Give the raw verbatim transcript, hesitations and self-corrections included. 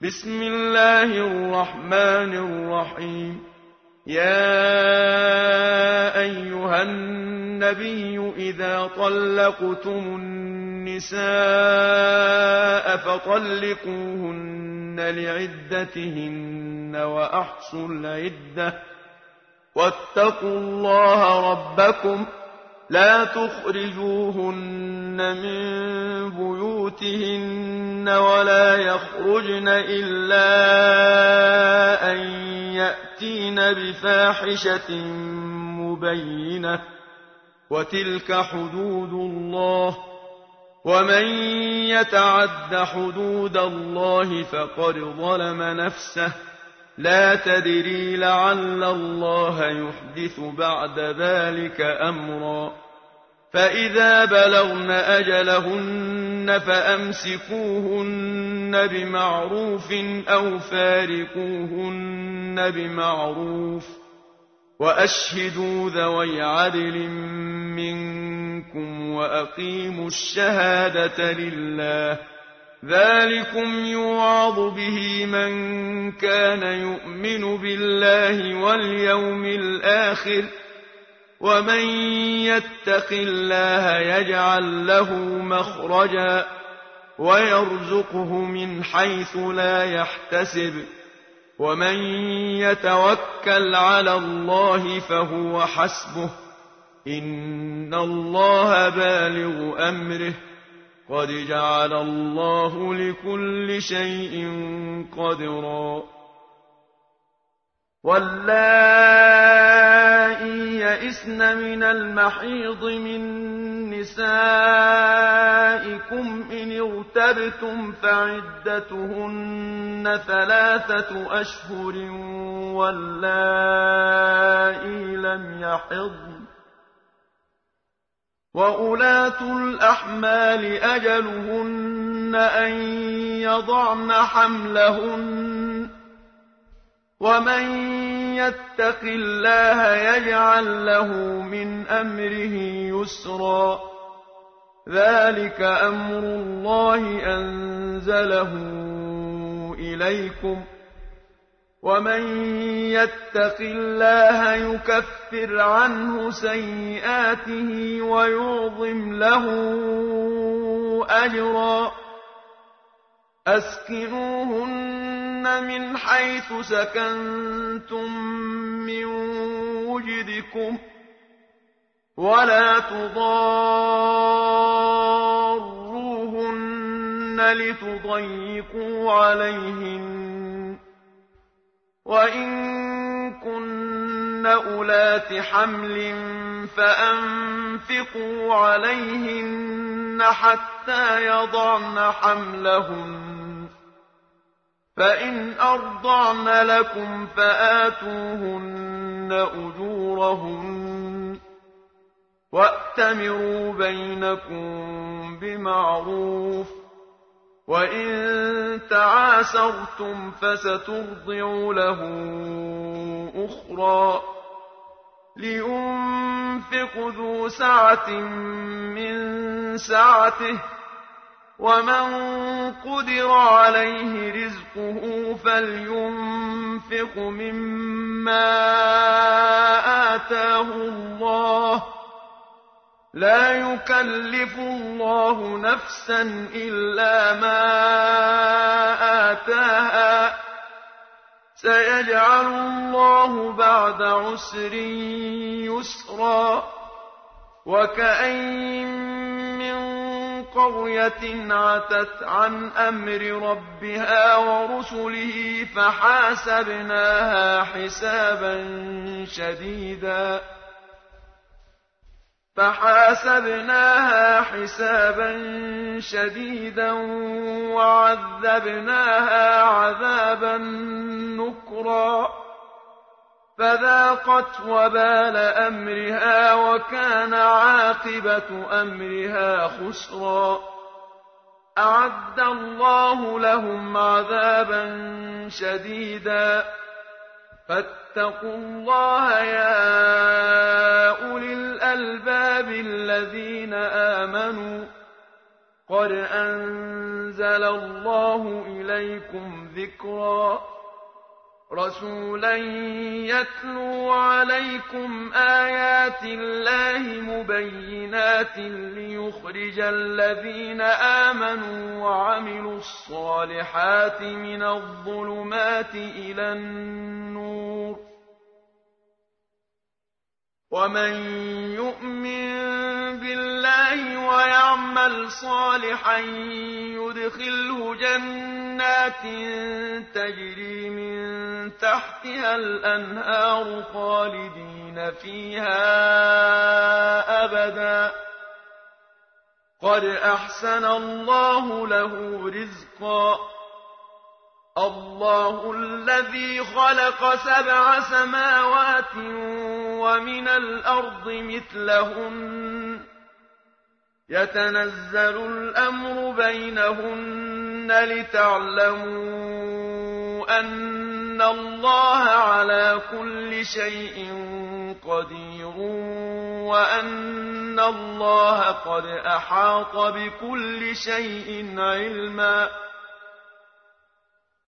بسم الله الرحمن الرحيم. يا أيها النبي إذا طلقتم النساء فطلقوهن لعدتهن وأحصوا العدة واتقوا الله ربكم لا تخرجوهن من بيوتهن ولا يخرجن إلا أن يأتين بفاحشة مبينة وتلك حدود الله ومن يتعد حدود الله فقد ظلم نفسه لا تدري لعل الله يحدث بعد ذلك أمرا. فإذا بلغن أجلهن فأمسكوهن بمعروف أو فارقوهن بمعروف وأشهدوا ذوي عدل منكم وأقيموا الشهادة لله ذلكم يوعظ به من كان يؤمن بالله واليوم الآخر ومن يتق الله يجعل له مخرجا ويرزقه من حيث لا يحتسب ومن يتوكل على الله فهو حسبه إن الله بالغ أمره قد جعل الله لكل شيء قدرا. واللائي يئسن من المحيض من نسائكم إن ارتبتم فعدتهن ثلاثة أشهر واللائي لم يحضن وأولاة الأحمال أجلهن أن يضعن حملهن ومن يتق الله يجعل له من أمره يسرا ذلك أمر الله أنزله إليكم ومن يتق الله يكفر عنه سيئاته ويعظم له أجرا. أسكنوهن من حيث سكنتم من وجدكم ولا تضاروهن لتضيقوا عليهن وإن كن أولات حمل فأنفقوا عليهن حتى يضعن حملهن فإن أرضعن لكم فآتوهن أجورهن وأتمروا بينكم بمعروف وإن تعاسرتم فسترضع له أخرى. لينفق ذو سعة من سعته ومن قدر عليه رزقه فلينفق مما آتاه الله لا يكلف الله نفسا إلا ما آتاها سيجعل الله بعد عسر يسرا. وكأين من قرية عتت عن أمر ربها ورسله فحاسبناها حسابا شديدا فحاسبناها حسابا شديدا وعذبناها عذابا نكرا فذاقت وبال أمرها وكان عاقبة أمرها خسرا. أعد الله لهم عذابا شديدا فاتقوا الله يا أولي الألباب الذين آمنوا قد أنزل الله إليكم ذكرا رسولا يتلو عليكم آيات الله مبينات ليخرج الذين آمنوا وعملوا الصالحات من الظلمات إلى النور ومن يؤمن بالله ويعمل صالحا يدخله جنات تجري من تحتها الأنهار خالدين فيها أبدا قد أحسن الله له رزقا الله الذي خلق سبع سماوات ومن الأرض مثلهن يتنزل الأمر بينهن لتعلموا أن الله على كل شيء قدير وأن الله قد أحاط بكل شيء علما